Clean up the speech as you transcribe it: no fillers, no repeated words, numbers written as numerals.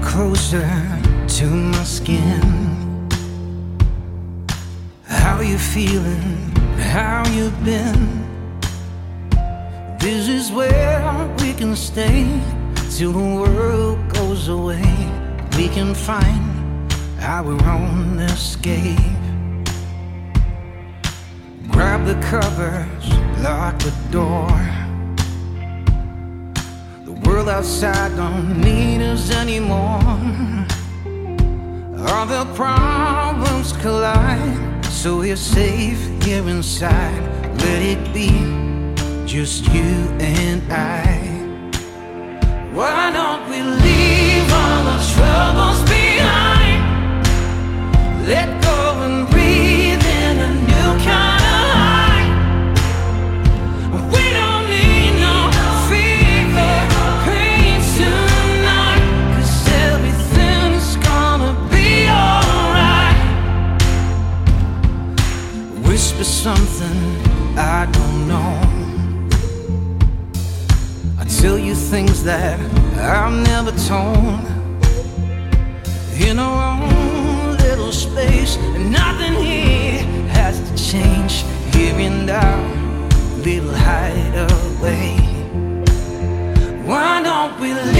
closer to my skin. How you feeling? How you been? This is where we can stay till the world goes away. We can find our own escape. Grab the covers, lock the door. The world outside don't need us anymore. All the problems collide, so we're safe here inside. Let it be just you and I. Why don't we leave all the troubles behind? Let go and breathe in a new kind of high. We don't need no fever, pain tonight, 'cause everything's gonna be alright. Whisper something I don't know. I tell you things that I've never told. In our own little space, and nothing here has to change. Here in our little hideaway. Why don't we